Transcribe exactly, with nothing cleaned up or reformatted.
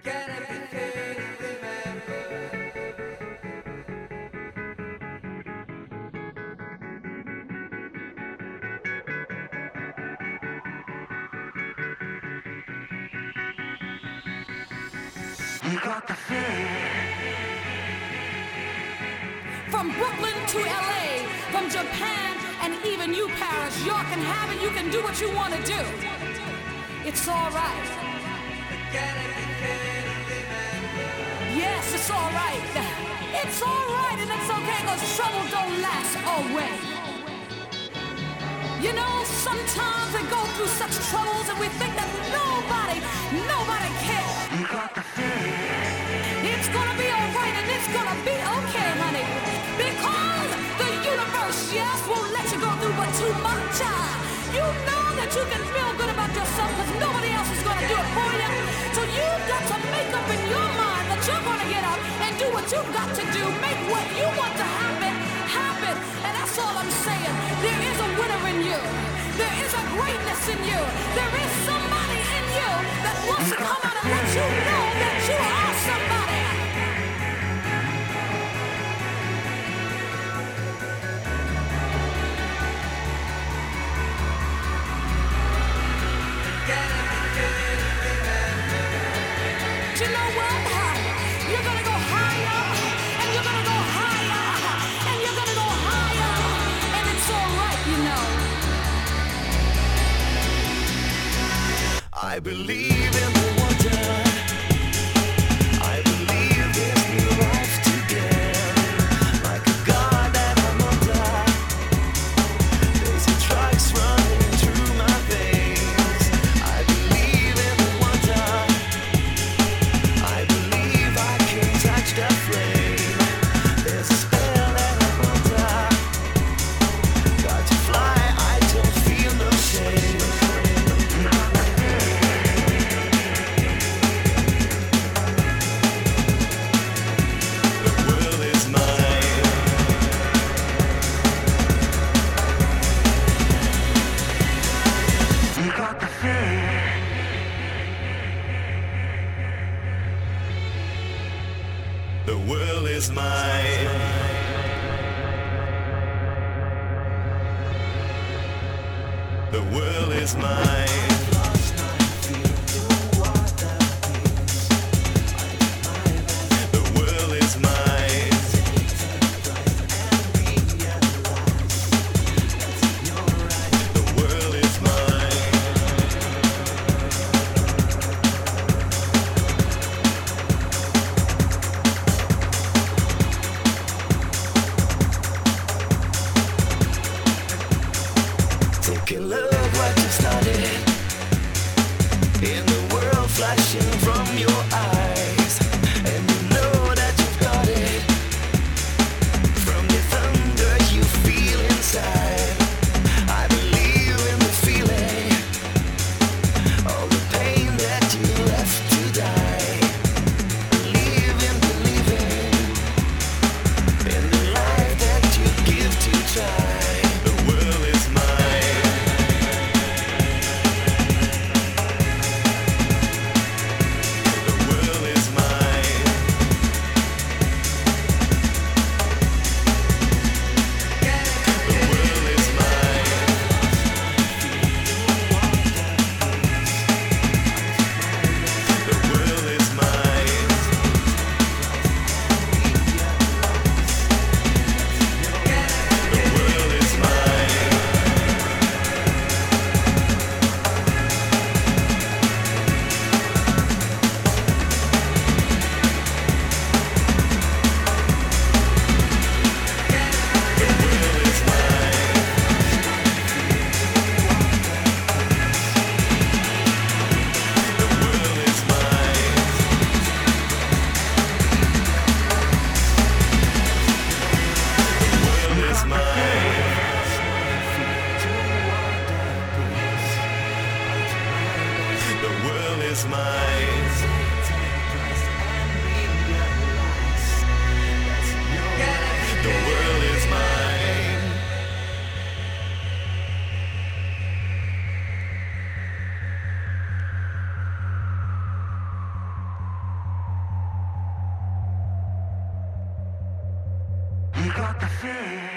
From Brooklyn to L A, from Japan and even you, Paris, y'all can have it, you can do what you want to do. It's all right. Yes, it's all right. It's all right and it's okay because trouble don't last always. You know, sometimes we go through such troubles and we think that nobody, nobody cares. You got the feeling. It's gonna be alright and it's gonna be okay, honey. Because the universe, yes, won't let you go through but too much. You know that you can feel good about yourself because nobody else is gonna do it for you. So you've got to make up in your mind that you're gonna get up and do what you've got to do. Make what you want to happen, happen. And that's all I'm saying. There is a winner in you. There is a greatness in you. There is somebody in you that wants to come out and let you know that you are somebody. You know what? You're gonna go higher, and you're gonna go higher, and you're gonna go higher, and it's all right, you know. I believe in the wonder. I believe there's new life today. Like a god that I'm under. There's a drugs running through my veins. I believe in the wonder. I believe I can touch the flame. There's a spell that I'm under. Got to fly, I don't feel no shame. The world is mine. The world is mine. The world is mine. The world is mine. Take a look what you started. got the feeling.